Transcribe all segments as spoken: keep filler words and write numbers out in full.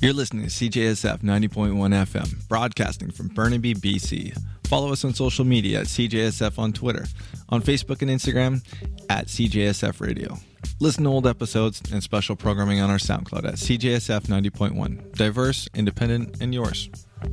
You're listening to C J S F ninety point one F M, broadcasting from Burnaby, B C. Follow us on social media at C J S F on Twitter, on Facebook and Instagram at C J S F Radio. Listen to old episodes and special programming on our SoundCloud at C J S F ninety point one. Diverse, independent, and yours.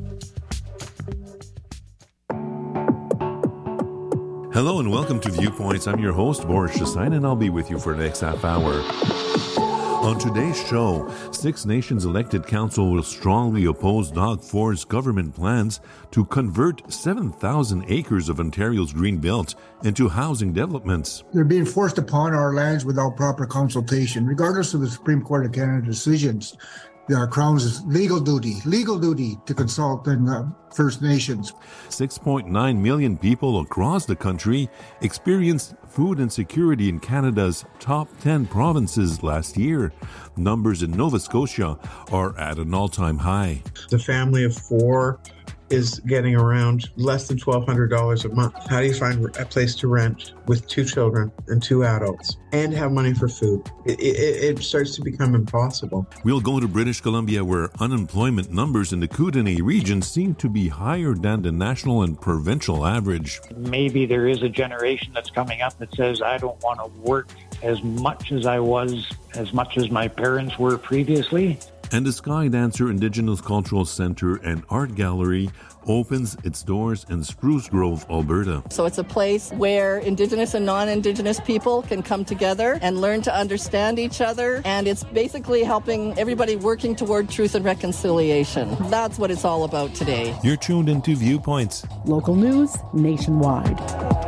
Hello and welcome to Viewpoints. I'm your host, Boris Chassain, and I'll be with you for the next half hour. On today's show, Six Nations elected council will strongly oppose Doug Ford's government plans to convert seven thousand acres of Ontario's green belt into housing developments. They're being forced upon our lands without proper consultation, regardless of the Supreme Court of Canada decisions. The Crown's legal duty, legal duty to consult in the First Nations. six point nine million people across the country experienced food insecurity in Canada's top ten provinces last year. Numbers in Nova Scotia are at an all-time high. The family of four is getting around less than twelve hundred dollars a month. How do you find a place to rent with two children and two adults and have money for food? It, it, it starts to become impossible. We'll go to British Columbia, where unemployment numbers in the Kootenay region seem to be higher than the national and provincial average. Maybe there is a generation that's coming up that says, I don't want to work as much as I was, as much as my parents were previously. And the Sky Dancer Indigenous Cultural Centre and Art Gallery opens its doors in Spruce Grove, Alberta. So it's a place where Indigenous and non-Indigenous people can come together and learn to understand each other. And it's basically helping everybody working toward truth and reconciliation. That's what it's all about today. You're tuned into Viewpoints. Local news nationwide.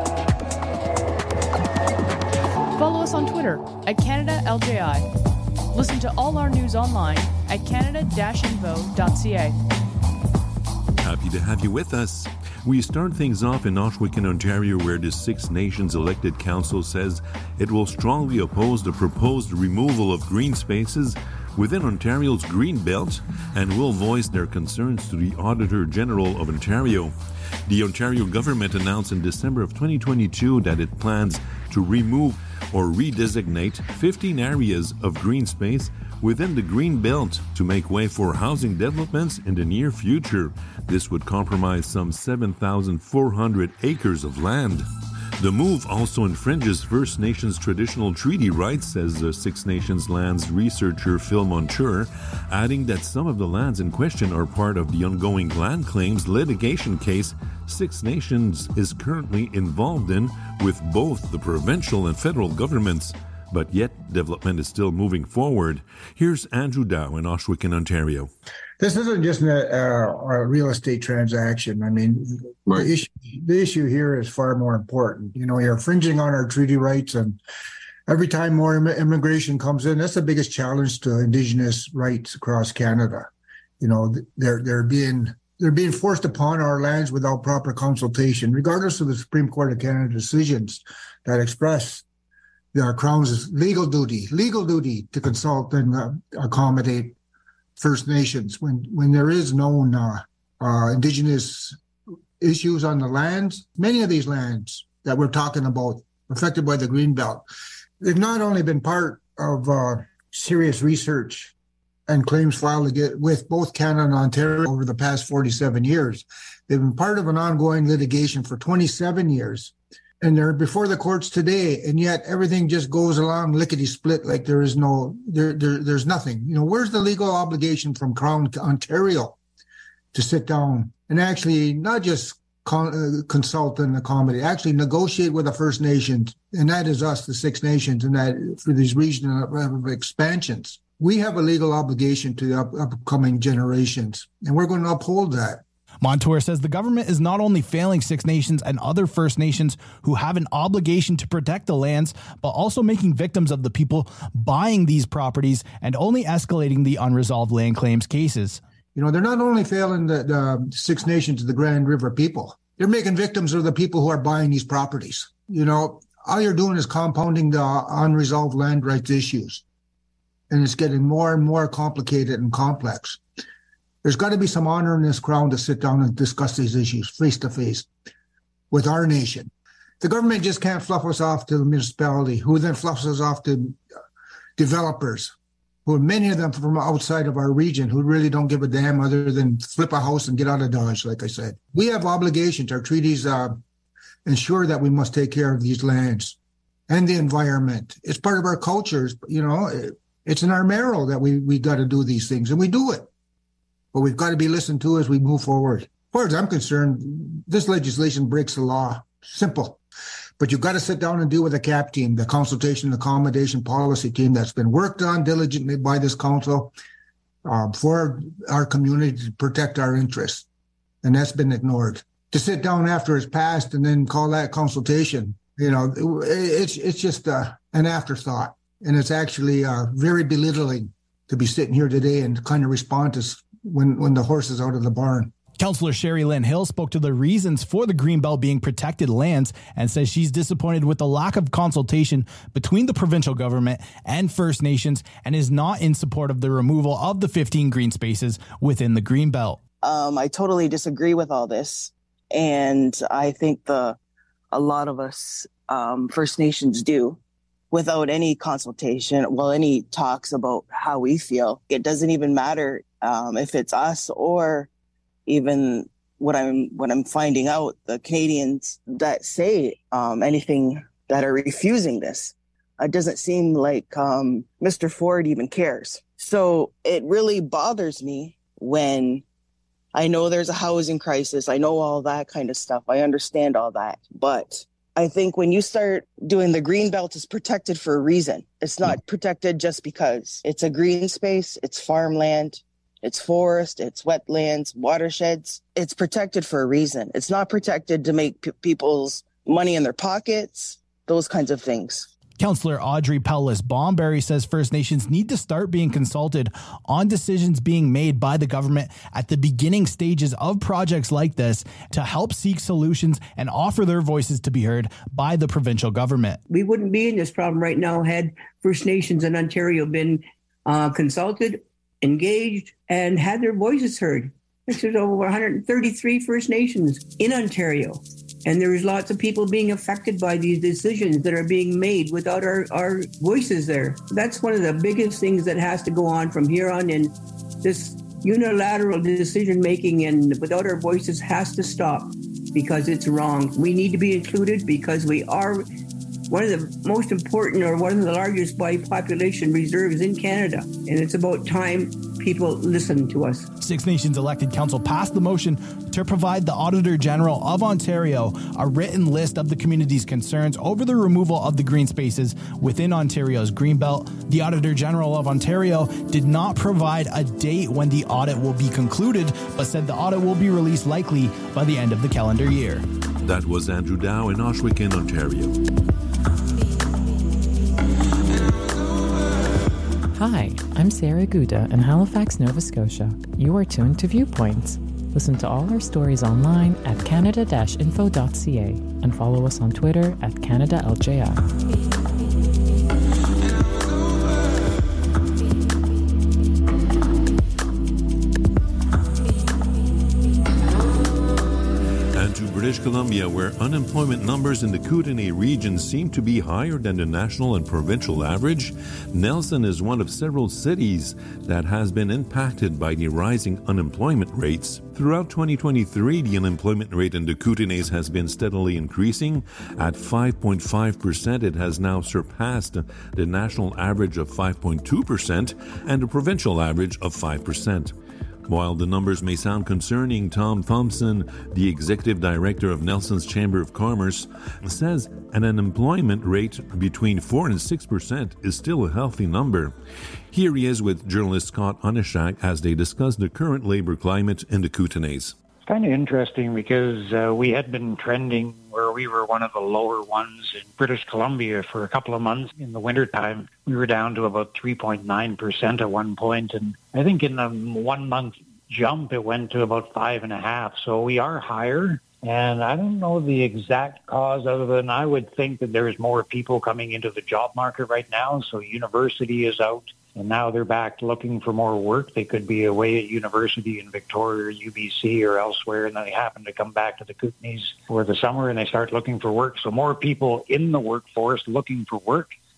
Follow us on Twitter at Canada L J I. Listen to all our news online at canada dash info dot c a. Happy to have you with us. We start things off in Ohsweken, Ontario, where the Six Nations elected council says it will strongly oppose the proposed removal of green spaces within Ontario's green belt and will voice their concerns to the Auditor General of Ontario. The Ontario government announced in December of twenty twenty-two that it plans to remove or redesignate fifteen areas of green space within the green belt to make way for housing developments in the near future. This would compromise some seven thousand four hundred acres of land. The move also infringes First Nations traditional treaty rights, says the Six Nations Lands researcher Phil Montour, adding that some of the lands in question are part of the ongoing land claims litigation case Six Nations is currently involved in with both the provincial and federal governments. But yet, development is still moving forward. Here's Andrew Dow in Ohsweken, Ontario. This isn't just a, a, a real estate transaction. I mean, Right. the, issue, the issue here is far more important. You know, you're infringing on our treaty rights, and every time more Im- immigration comes in, that's the biggest challenge to Indigenous rights across Canada. You know, they're they're being they're being forced upon our lands without proper consultation, regardless of the Supreme Court of Canada decisions that express the Crown's legal duty, legal duty to consult and uh, accommodate First Nations when when there is known uh, uh, Indigenous issues on the lands. Many of these lands that we're talking about affected by the Greenbelt, they've not only been part of uh, serious research and claims filed with both Canada and Ontario over the past forty-seven years. They've been part of an ongoing litigation for twenty-seven years. And they're before the courts today, and yet everything just goes along lickety-split like there is no, there, there, there's nothing. You know, where's the legal obligation from Crown Ontario to sit down and actually not just con- uh, consult and accommodate, actually negotiate with the First Nations, and that is us, the Six Nations, and that for these regional expansions. We have a legal obligation to the up- upcoming generations, and we're going to uphold that. Montour says the government is not only failing Six Nations and other First Nations who have an obligation to protect the lands, but also making victims of the people buying these properties and only escalating the unresolved land claims cases. You know, they're not only failing the, the Six Nations, the Grand River people, they're making victims of the people who are buying these properties. You know, all you're doing is compounding the unresolved land rights issues. And it's getting more and more complicated and complex. There's got to be some honor in this Crown to sit down and discuss these issues face to face with our nation. The government just can't fluff us off to the municipality, who then fluffs us off to developers who are many of them from outside of our region, who really don't give a damn other than flip a house and get out of Dodge, like I said. We have obligations. Our treaties uh, ensure that we must take care of these lands and the environment. It's part of our cultures, you know. It, it's in our marrow that we, we got to do these things, and we do it. But we've got to be listened to as we move forward. As far as I'm concerned, this legislation breaks the law. Simple. But you've got to sit down and deal with the C A P team, the Consultation and Accommodation Policy team that's been worked on diligently by this council uh, for our community to protect our interests. And that's been ignored. To sit down after it's passed and then call that consultation, you know, it's it's just uh, an afterthought. And it's actually uh, very belittling to be sitting here today and kind of respond to when, when the horse is out of the barn. Councillor Sherry Lynn Hill spoke to the reasons for the Greenbelt being protected lands and says she's disappointed with the lack of consultation between the provincial government and First Nations and is not in support of the removal of the fifteen green spaces within the Greenbelt. Um, I totally disagree with all this. And I think the a lot of us um, First Nations do without any consultation, well, any talks about how we feel. It doesn't even matter um, if it's us or even what I'm what I'm finding out, the Canadians that say um, anything that are refusing this. It doesn't seem like um, Mister Ford even cares. So it really bothers me when I know there's a housing crisis. I know all that kind of stuff. I understand all that. But I think when you start doing the green belt is protected for a reason. It's not protected just because it's a green space, it's farmland, it's forest, it's wetlands, watersheds. It's protected for a reason. It's not protected to make p- people's money in their pockets, those kinds of things. Councillor Audrey Pellis-Bomberry says First Nations need to start being consulted on decisions being made by the government at the beginning stages of projects like this to help seek solutions and offer their voices to be heard by the provincial government. We wouldn't be in this problem right now had First Nations in Ontario been uh, consulted, engaged, and had their voices heard. There's over one hundred thirty-three First Nations in Ontario. And there's lots of people being affected by these decisions that are being made without our, our voices there. That's one of the biggest things that has to go on from here on in. This unilateral decision-making and without our voices has to stop because it's wrong. We need to be included because we are one of the most important or one of the largest by population reserves in Canada. And it's about time people listen to us. Six Nations elected council passed the motion to provide the Auditor General of Ontario a written list of the community's concerns over the removal of the green spaces within Ontario's Greenbelt. The Auditor General of Ontario did not provide a date when the audit will be concluded, but said the audit will be released likely by the end of the calendar year. That was Andrew Dow in Ohsweken, Ontario. Hi, I'm Sarah Gouda in Halifax, Nova Scotia. You are tuned to Viewpoints. Listen to all our stories online at canada dash info dot c a and follow us on Twitter at Canada L J I. British Columbia, where unemployment numbers in the Kootenay region seem to be higher than the national and provincial average, Nelson is one of several cities that has been impacted by the rising unemployment rates. Throughout twenty twenty-three, the unemployment rate in the Kootenays has been steadily increasing. At five point five percent, it has now surpassed the national average of five point two percent and the provincial average of five percent. While the numbers may sound concerning, Tom Thompson, the executive director of Nelson's Chamber of Commerce, says an unemployment rate between four and six percent is still a healthy number. Here he is with journalist Scott Onishak as they discuss the current labor climate in the Kootenays. It's kind of interesting because uh, we had been trending where we were one of the lower ones in British Columbia for a couple of months. In the wintertime, we were down to about three point nine percent at one point. And I think in a one-month jump, it went to about five and a half. So we are higher. And I don't know the exact cause other than I would think that there's more people coming into the job market right now. So university is out. And now they're back looking for more work. They could be away at university in Victoria or U B C or elsewhere, and then they happen to come back to the Kootenays for the summer and they start looking for work. So more people in the workforce looking for work.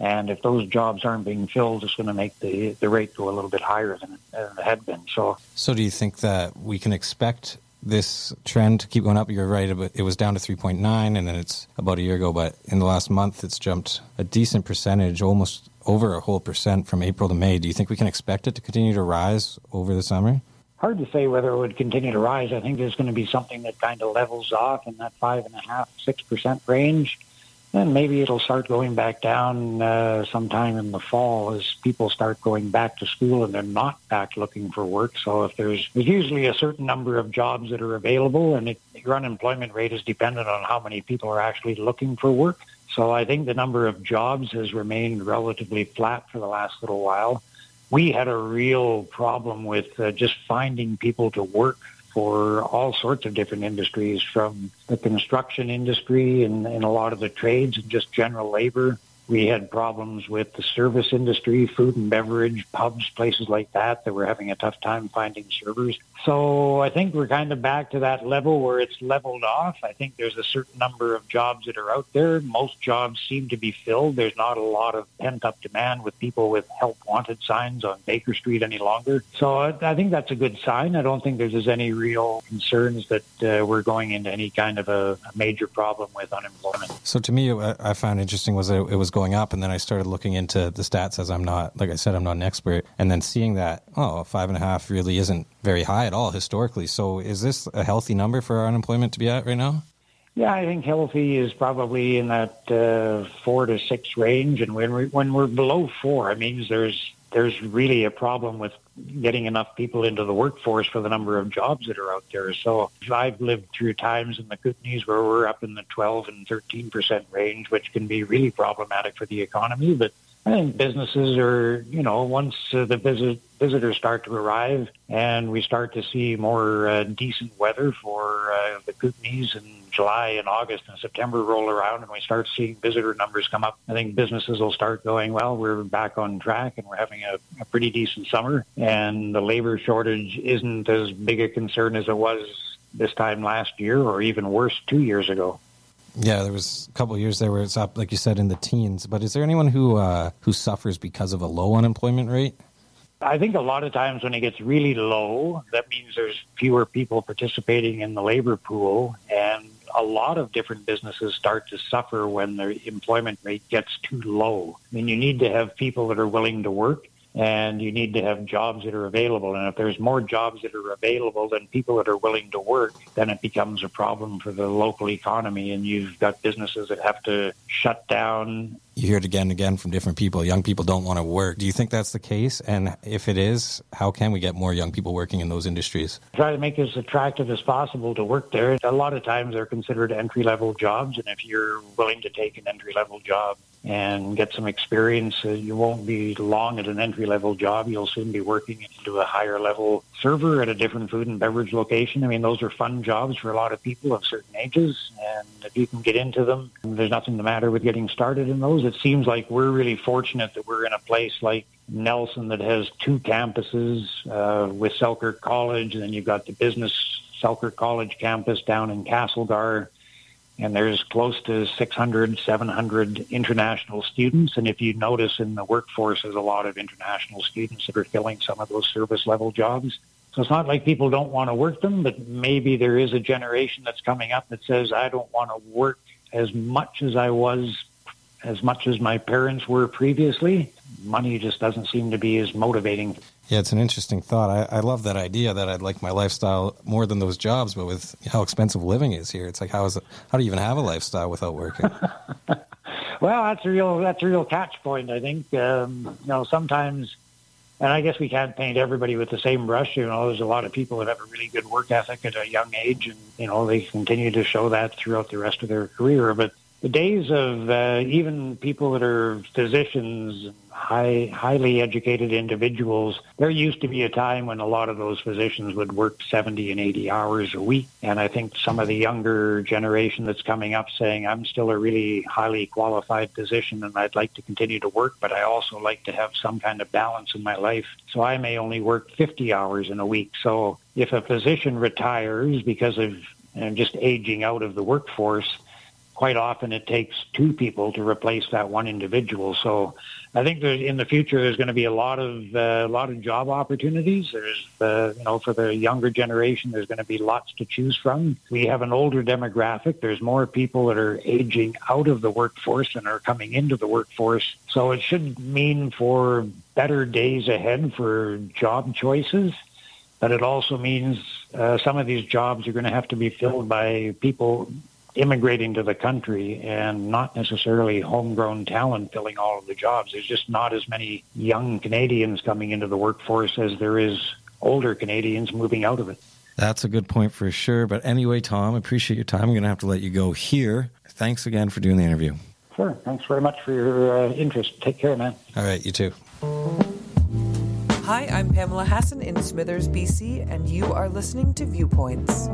And if those jobs aren't being filled, it's going to make the, the rate go a little bit higher than it, than it had been. So, so do you think that we can expect this trend to keep going up? You're right, it was down to three point nine, and then it's about a year ago, but in the last month it's jumped a decent percentage, almost over a whole percent from April to May. Do you think we can expect it to continue to rise over the summer? Hard to say whether it would continue to rise. I think there's going to be something that kind of levels off in that five and a half, six percent range. And maybe it'll start going back down uh, sometime in the fall as people start going back to school and they're not back looking for work. So if there's, there's usually a certain number of jobs that are available, and it, your unemployment rate is dependent on how many people are actually looking for work. So I think the number of jobs has remained relatively flat for the last little while. We had a real problem with uh, just finding people to work for all sorts of different industries, from the construction industry and, and a lot of the trades and just general labor. We had problems with the service industry, food and beverage, pubs, places like that, that were having a tough time finding servers. So I think we're kind of back to that level where it's leveled off. I think there's a certain number of jobs that are out there. Most jobs seem to be filled. There's not a lot of pent-up demand with people with help wanted signs on Baker Street any longer. So I, I think that's a good sign. I don't think there's any real concerns that uh, we're going into any kind of a, a major problem with unemployment. So to me, what I found interesting was that it was going up, and then I started looking into the stats, as I'm not, like I said, I'm not an expert, and then seeing that, oh, five and a half really isn't very high at all historically. So is this a healthy number for our unemployment to be at right now? Yeah, I think healthy is probably in that uh, four to six range, and when we when we're below four, it means there's there's really a problem with getting enough people into the workforce for the number of jobs that are out there. So I've lived through times in the Kootenays where we're up in the twelve and thirteen percent range, which can be really problematic for the economy. But I think businesses are, you know, once uh, the visit, visitors start to arrive and we start to see more uh, decent weather for uh, the Kootenays, and July and August and September roll around and we start seeing visitor numbers come up, I think businesses will start going, well, we're back on track and we're having a, a pretty decent summer, and the labor shortage isn't as big a concern as it was this time last year, or even worse, two years ago. Yeah, there was a couple of years there where it's up, like you said, in the teens. But is there anyone who uh, who suffers because of a low unemployment rate? I think a lot of times when it gets really low, that means there's fewer people participating in the labor pool, and a lot of different businesses start to suffer when their employment rate gets too low. I mean, you need to have people that are willing to work, and you need to have jobs that are available. And if there's more jobs that are available than people that are willing to work, then it becomes a problem for the local economy, and you've got businesses that have to shut down. You hear it again and again from different people. Young people don't want to work. Do you think that's the case? And if it is, how can we get more young people working in those industries? Try to make it as attractive as possible to work there. A lot of times they're considered entry-level jobs, and if you're willing to take an entry-level job and get some experience, uh, you won't be long at an entry-level job. You'll soon be working into a higher-level server at a different food and beverage location. I mean, those are fun jobs for a lot of people of certain ages, and if you can get into them, there's nothing the matter with getting started in those. It seems like we're really fortunate that we're in a place like Nelson that has two campuses uh, with Selkirk College, and then you've got the business Selkirk College campus down in Castlegar. And there's close to six hundred, seven hundred international students. And if you notice in the workforce, there's a lot of international students that are filling some of those service level jobs. So it's not like people don't want to work them, but maybe there is a generation that's coming up that says, I don't want to work as much as I was, as much as my parents were previously. Money just doesn't seem to be as motivating. Yeah, it's an interesting thought. I, I love that idea that I'd like my lifestyle more than those jobs, but with how expensive living is here, it's like, how is it, how do you even have a lifestyle without working? Well, that's a real that's a real catch point, I think. Um, you know, sometimes, and I guess we can't paint everybody with the same brush. You know, there's a lot of people that have a really good work ethic at a young age, and, you know, they continue to show that throughout the rest of their career. But the days of uh, even people that are physicians, high, highly educated individuals, there used to be a time when a lot of those physicians would work seventy and eighty hours a week. And I think some of the younger generation that's coming up saying, I'm still a really highly qualified physician and I'd like to continue to work, but I also like to have some kind of balance in my life. So I may only work fifty hours in a week. So if a physician retires because of you know, just aging out of the workforce, quite often it takes two people to replace that one individual. So I think there's, in the future there's going to be a lot of uh, lot of job opportunities. There's uh, you know for the younger generation there's going to be lots to choose from. We have an older demographic. There's more people that are aging out of the workforce than are coming into the workforce. So it should mean for better days ahead for job choices. But it also means uh, some of these jobs are going to have to be filled by people immigrating to the country and not necessarily homegrown talent filling all of the jobs. There's just not as many young Canadians coming into the workforce as there is older Canadians moving out of it. That's a good point for sure. But anyway, Tom, I appreciate your time. I'm going to have to let you go here. Thanks again for doing the interview. Sure. Thanks very much for your uh, interest. Take care, man. All right, you too. Hi, I'm Pamela Hassan in Smithers, B C, and you are listening to Viewpoints.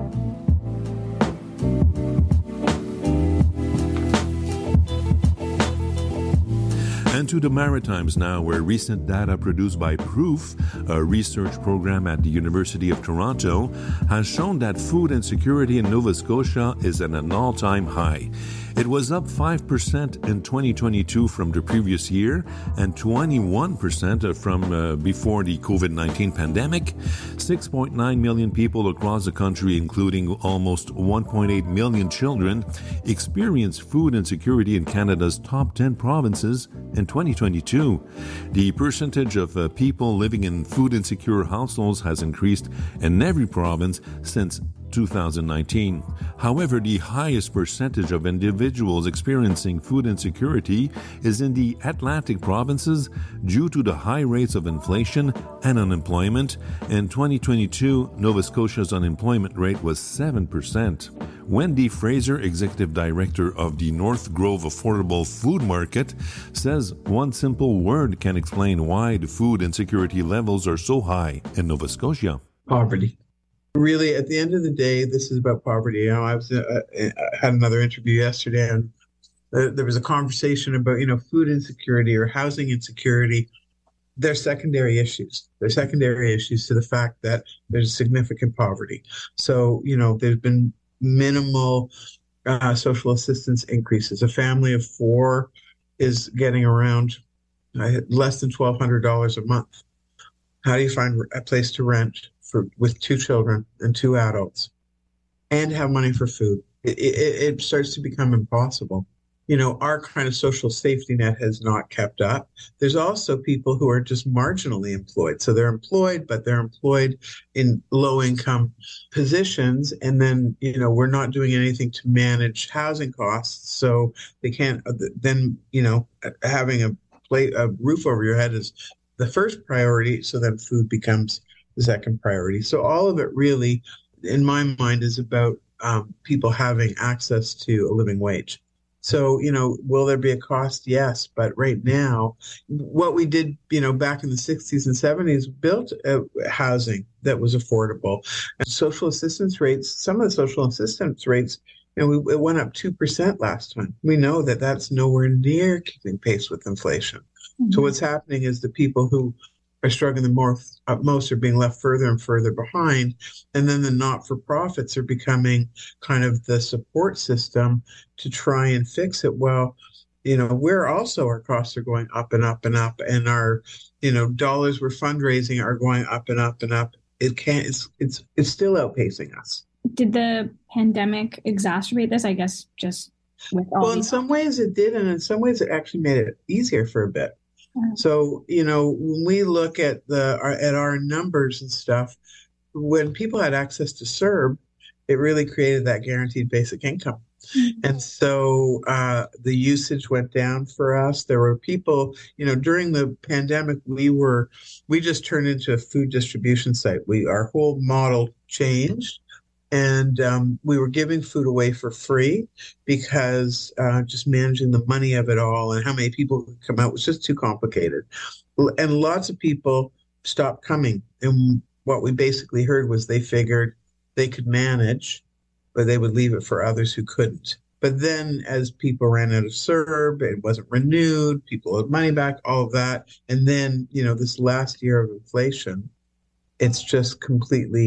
And to the Maritimes now, where recent data produced by Proof, a research program at the University of Toronto, has shown that food insecurity in Nova Scotia is at an all-time high. It was up five percent in twenty twenty-two from the previous year and twenty-one percent from uh, before the covid nineteen pandemic. six point nine million people across the country, including almost one point eight million children, experienced food insecurity in Canada's top ten provinces in twenty twenty-two. The percentage of uh, people living in food insecure households has increased in every province since two thousand nineteen. However, the highest percentage of individuals experiencing food insecurity is in the Atlantic provinces due to the high rates of inflation and unemployment. In twenty twenty-two, Nova Scotia's unemployment rate was seven percent. Wendy Fraser, Executive Director of the North Grove Affordable Food Market, says one simple word can explain why the food insecurity levels are so high in Nova Scotia. Poverty. Really, at the end of the day, this is about poverty. You know, I was uh, I had another interview yesterday, and uh, there was a conversation about, you know, food insecurity or housing insecurity. They're secondary issues. They're secondary issues to the fact that there's significant poverty. So, you know, there's been minimal uh, social assistance increases. A family of four is getting around uh, less than twelve hundred dollars a month. How do you find a place to rent for with two children and two adults and have money for food? It, it, it starts to become impossible. You know, our kind of social safety net has not kept up. There's also people who are just marginally employed. So they're employed, but they're employed in low income positions. And then, you know, we're not doing anything to manage housing costs. So they can't, then, you know, having a, play, a roof over your head is the first priority. So then food becomes the second priority. So all of it really, in my mind, is about um, people having access to a living wage. So, you know, will there be a cost? Yes. But right now, what we did, you know, back in the sixties and seventies, built uh, housing that was affordable. And social assistance rates, some of the social assistance rates, you know, we, it went up two percent last time. We know that that's nowhere near keeping pace with inflation. Mm-hmm. So what's happening is the people who are struggling the more, uh, most are being left further and further behind. And then the not-for-profits are becoming kind of the support system to try and fix it. Well, you know, we're also, our costs are going up and up and up, and our, you know, dollars we're fundraising are going up and up and up. It can't, it's, it's, it's still outpacing us. Did the pandemic exacerbate this? I guess just with all Well, in some ways it did, and in some ways it actually made it easier for a bit. So, you know, when we look at the our, at our numbers and stuff, when people had access to C E R B, it really created that guaranteed basic income. Mm-hmm. And so uh, the usage went down for us. There were people, you know, during the pandemic, we were, we just turned into a food distribution site. We, our whole model changed. And um, we were giving food away for free because uh, just managing the money of it all and how many people could come out was just too complicated. And lots of people stopped coming. And what we basically heard was they figured they could manage, but they would leave it for others who couldn't. But then as people ran out of C E R B, it wasn't renewed, people had money back, all of that. And then, you know, this last year of inflation, it's just completely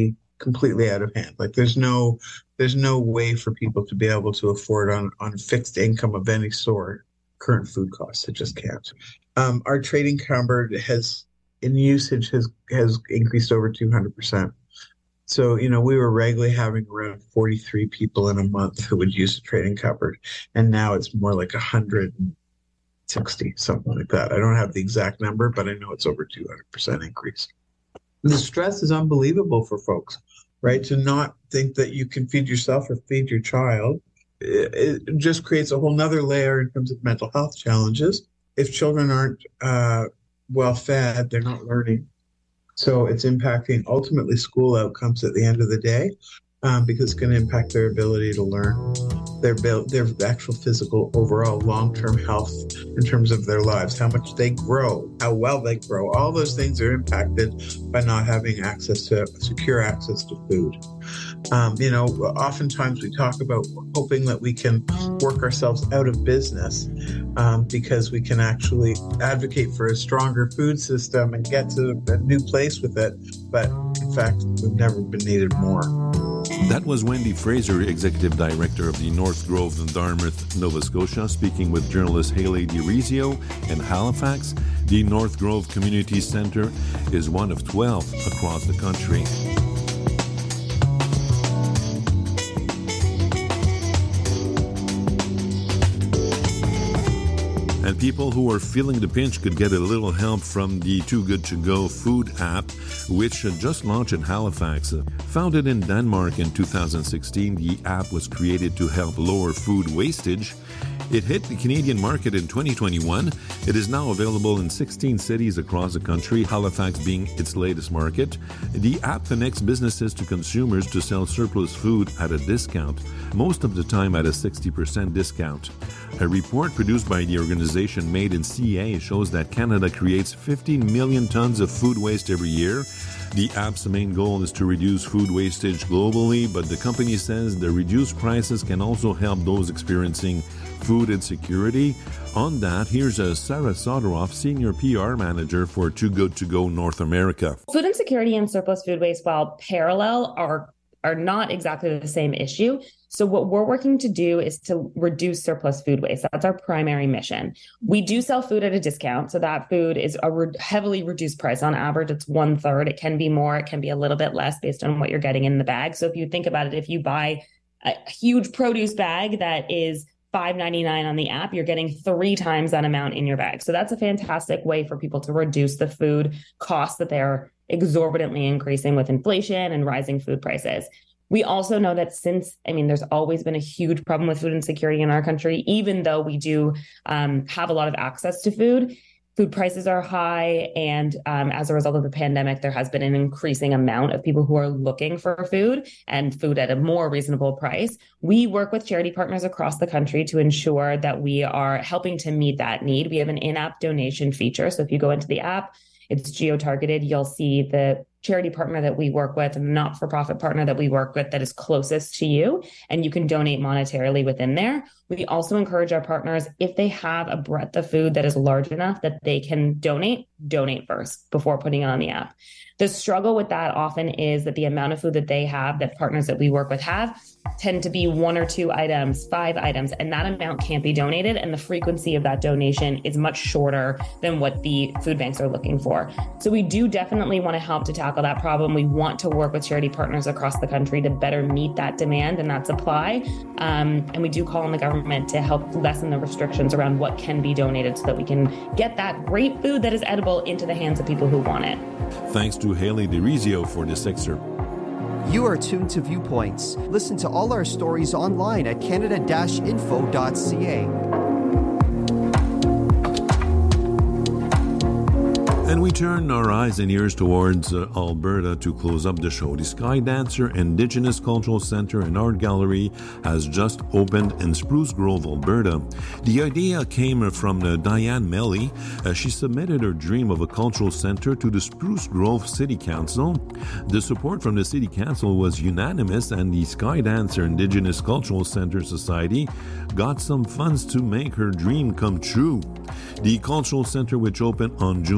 completely out of hand. Like there's no there's no way for people to be able to afford on on fixed income of any sort current food costs. It just can't. Um, our trading cupboard has in usage has has increased over two hundred percent. So, you know, we were regularly having around forty-three people in a month who would use the trading cupboard, and now it's more like one hundred sixty, something like that. I don't have the exact number, but I know it's over two hundred percent increase. The stress is unbelievable for folks, right? To not think that you can feed yourself or feed your child. It, it just creates a whole nother layer in terms of mental health challenges. If children aren't uh, well fed, they're not learning. So it's impacting ultimately school outcomes at the end of the day, um, because it's going to impact their ability to learn, their their actual physical overall long-term health in terms of their lives, how much they grow, how well they grow. All those things are impacted by not having access to secure access to food. Um, you know, oftentimes we talk about hoping that we can work ourselves out of business um, because we can actually advocate for a stronger food system and get to a new place with it. But in fact, we've never been needed more. That was Wendy Fraser, Executive Director of the North Grove in Dartmouth, Nova Scotia, speaking with journalist Haley DiRizio in Halifax. The North Grove Community Centre is one of twelve across the country. And people who are feeling the pinch could get a little help from the Too Good To Go food app, which just launched in Halifax. Founded in Denmark in two thousand sixteen, the app was created to help lower food wastage. It hit the Canadian market in twenty twenty-one. It is now available in sixteen cities across the country, Halifax being its latest market. The app connects businesses to consumers to sell surplus food at a discount, most of the time at a sixty percent discount. A report produced by the organization Made in C A shows that Canada creates fifteen million tons of food waste every year. The app's main goal is to reduce food wastage globally, but the company says the reduced prices can also help those experiencing food insecurity. On that, here's a Sarah Soderoff, Senior P R Manager for Too Good To Go North America. Food insecurity and surplus food waste, while parallel, are are not exactly the same issue. So what we're working to do is to reduce surplus food waste. That's our primary mission. We do sell food at a discount. So that food is a re- heavily reduced price. On average, it's one third. It can be more. It can be a little bit less based on what you're getting in the bag. So if you think about it, if you buy a huge produce bag that is five ninety-nine on the app, you're getting three times that amount in your bag. So that's a fantastic way for people to reduce the food costs that they're exorbitantly increasing with inflation and rising food prices. We also know that since, I mean, there's always been a huge problem with food insecurity in our country, even though we do um, have a lot of access to food. Food prices are high, and um, as a result of the pandemic, there has been an increasing amount of people who are looking for food and food at a more reasonable price. We work with charity partners across the country to ensure that we are helping to meet that need. We have an in-app donation feature. So if you go into the app, it's geo-targeted. You'll see the charity partner that we work with and the not-for-profit partner that we work with that is closest to you, and you can donate monetarily within there. We also encourage our partners, if they have a breadth of food that is large enough that they can donate, donate first before putting it on the app. The struggle with that often is that the amount of food that they have, that partners that we work with have, tend to be one or two items, five items, and that amount can't be donated. And the frequency of that donation is much shorter than what the food banks are looking for. So we do definitely want to help to tackle that problem. We want to work with charity partners across the country to better meet that demand and that supply. Um, and we do call on the government to help lessen the restrictions around what can be donated so that we can get that great food that is edible into the hands of people who want it. Thanks to Haley DiRizio for this excerpt. You are tuned to Viewpoints. Listen to all our stories online at canada dash info dot c a. And we turn our eyes and ears towards uh, Alberta to close up the show. The Sky Dancer Indigenous Cultural Centre and Art Gallery has just opened in Spruce Grove, Alberta. The idea came from uh, Diane Melly. Uh, she submitted her dream of a cultural centre to the Spruce Grove City Council. The support from the City Council was unanimous, and the Sky Dancer Indigenous Cultural Centre Society got some funds to make her dream come true. The cultural centre, which opened on June twentieth,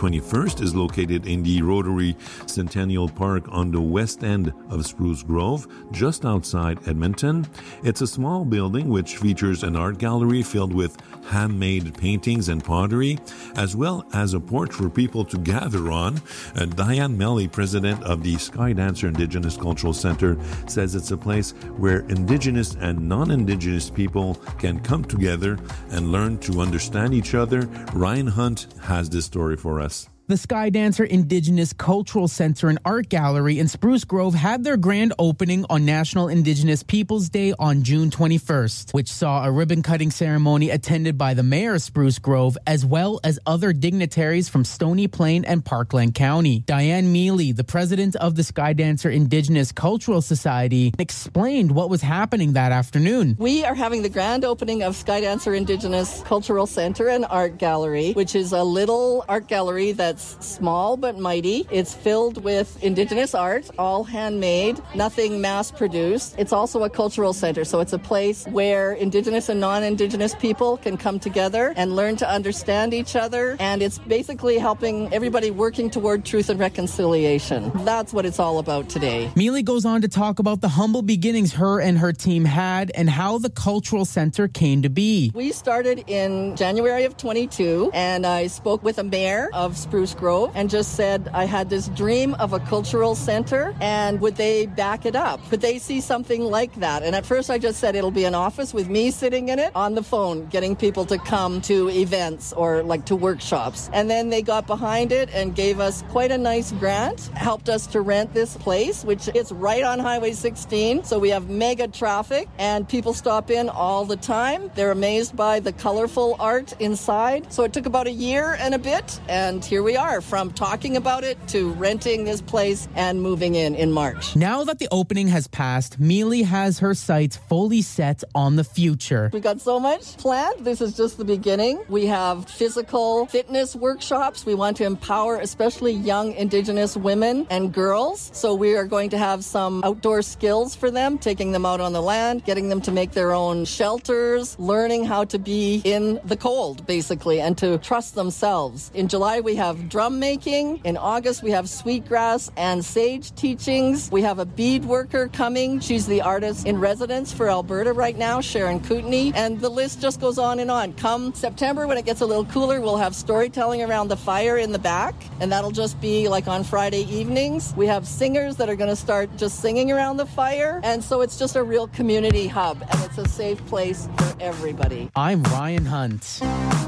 twenty-first is located in the Rotary Centennial Park on the west end of Spruce Grove, just outside Edmonton. It's a small building which features an art gallery filled with handmade paintings and pottery, as well as a porch for people to gather on. Uh, Diane Melly, president of the Skydancer Indigenous Cultural Center, says it's a place where Indigenous and non-Indigenous people can come together and learn to understand each other. Ryan Hunt has this story for us. The Skydancer Indigenous Cultural Center and Art Gallery in Spruce Grove had their grand opening on National Indigenous Peoples Day on June twenty-first, which saw a ribbon-cutting ceremony attended by the mayor of Spruce Grove, as well as other dignitaries from Stony Plain and Parkland County. Diane Mealy, the president of the Skydancer Indigenous Cultural Society, explained what was happening that afternoon. We are having the grand opening of Skydancer Indigenous Cultural Center and Art Gallery, which is a little art gallery that's small but mighty. It's filled with Indigenous art, all handmade, nothing mass-produced. It's also a cultural center, so it's a place where Indigenous and non-Indigenous people can come together and learn to understand each other, and it's basically helping everybody working toward truth and reconciliation. That's what it's all about today. Mealy goes on to talk about the humble beginnings her and her team had and how the cultural center came to be. We started in January of twenty-two, and I spoke with a mayor of Spruce Grove and just said I had this dream of a cultural center, and would they back it up? Could they see something like that? And at first I just said it'll be an office with me sitting in it on the phone, getting people to come to events or like to workshops. And then they got behind it and gave us quite a nice grant, helped us to rent this place, which is right on Highway sixteen. So we have mega traffic and people stop in all the time. They're amazed by the colorful art inside. So it took about a year and a bit, and here we are, from talking about it to renting this place and moving in in March. Now that the opening has passed, Mealy has her sights fully set on the future. We got so much planned. This is just the beginning. We have physical fitness workshops. We want to empower especially young Indigenous women and girls. So we are going to have some outdoor skills for them, taking them out on the land, getting them to make their own shelters, learning how to be in the cold, basically, and to trust themselves. In July, we have drum making. In August, we have sweetgrass and sage teachings. We have a bead worker coming. She's the artist in residence for Alberta right now, Sharon Kootenay. And the list just goes on and on. Come September, when it gets a little cooler, we'll have storytelling around the fire in the back. And that'll just be like on Friday evenings. We have singers that are going to start just singing around the fire. And so it's just a real community hub. And it's a safe place for everybody. I'm Ryan Hunt.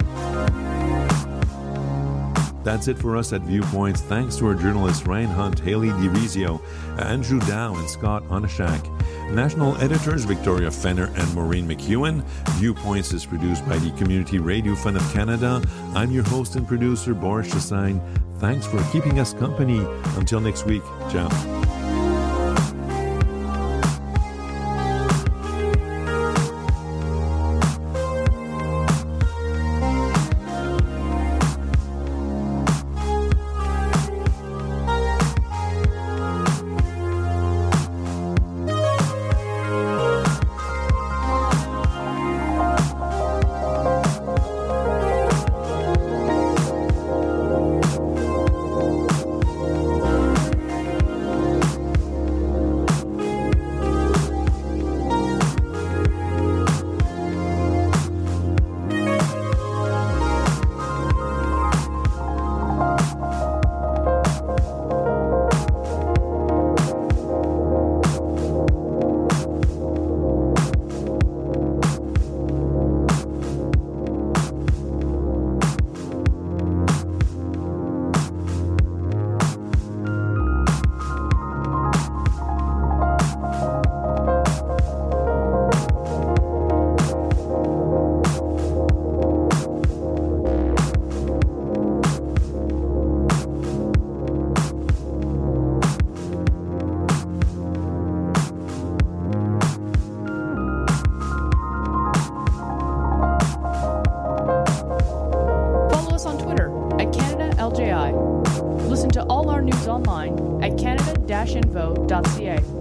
That's it for us at Viewpoints. Thanks to our journalists Ryan Hunt, Haley DiRizio, Andrew Dow, and Scott Onashak. National editors Victoria Fenner and Maureen McEwen. Viewpoints is produced by the Community Radio Fund of Canada. I'm your host and producer, Boris Chassagne. Thanks for keeping us company. Until next week, ciao. Listen to all our news online at canada dash info dot c a.